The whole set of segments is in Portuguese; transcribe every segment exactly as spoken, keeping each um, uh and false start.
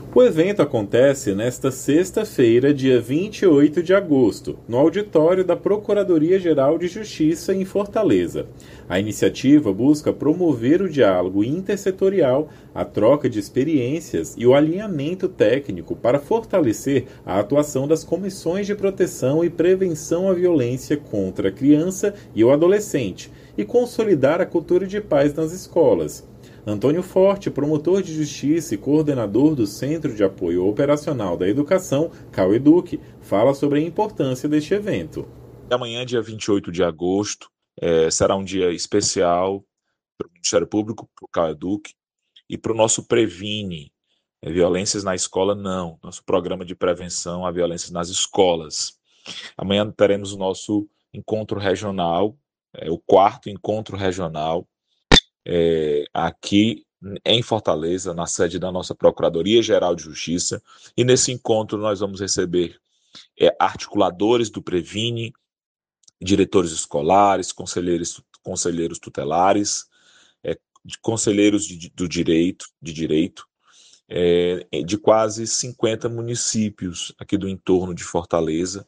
O evento acontece nesta sexta-feira, dia vinte e oito de agosto, no auditório da Procuradoria-Geral de Justiça em Fortaleza. A iniciativa busca promover o diálogo intersetorial, a troca de experiências e o alinhamento técnico para fortalecer a atuação das comissões de proteção e prevenção à violência contra a criança e o adolescente e consolidar a cultura de paz nas escolas. Antônio Forte, promotor de justiça e coordenador do Centro de Apoio Operacional da Educação, CAUEDUC, fala sobre a importância deste evento. Amanhã, dia vinte e oito de agosto, é, será um dia especial para o Ministério Público, para o CAUEDUC e para o nosso Previne, é, Violências na Escola Não, nosso programa de prevenção à violência nas escolas. Amanhã teremos o nosso encontro regional, é, o quarto encontro regional, É, aqui em Fortaleza, na sede da nossa Procuradoria-Geral de Justiça, e nesse encontro nós vamos receber é, articuladores do Previne, diretores escolares, conselheiros, conselheiros tutelares, é, conselheiros de, do direito, de direito, é, de quase cinquenta municípios aqui do entorno de Fortaleza,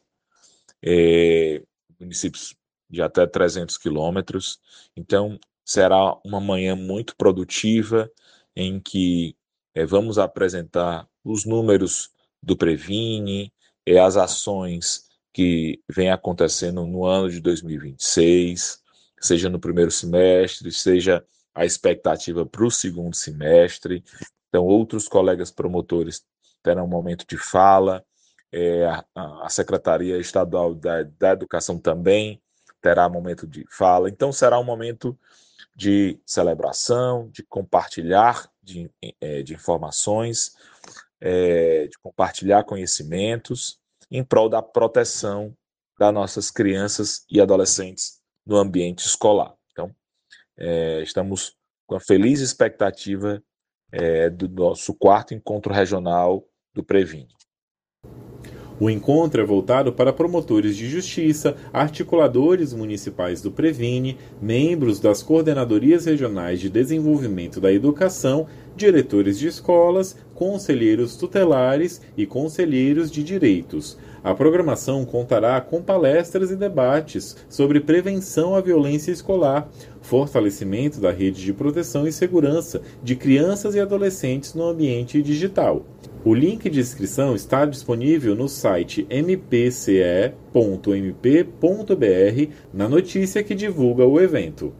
é, municípios de até trezentos quilômetros. Então, será uma manhã muito produtiva, em que é, vamos apresentar os números do Previne, é, as ações que vêm acontecendo no ano de dois mil e vinte e seis, seja no primeiro semestre, seja a expectativa para o segundo semestre. Então, outros colegas promotores terão um momento de fala, é, a, a Secretaria Estadual da, da Educação também terá momento de fala. Então, será um momento de celebração, de compartilhar de, é, de informações, é, de compartilhar conhecimentos em prol da proteção das nossas crianças e adolescentes no ambiente escolar. Então, é, estamos com a feliz expectativa é, do nosso quarto encontro regional do Previne. O encontro é voltado para promotores de justiça, articuladores municipais do Previne, membros das coordenadorias regionais de desenvolvimento da educação, diretores de escolas, conselheiros tutelares e conselheiros de direitos. A programação contará com palestras e debates sobre prevenção à violência escolar, fortalecimento da rede de proteção e segurança de crianças e adolescentes no ambiente digital. O link de inscrição está disponível no site m p c e ponto m p ponto b r, na notícia que divulga o evento.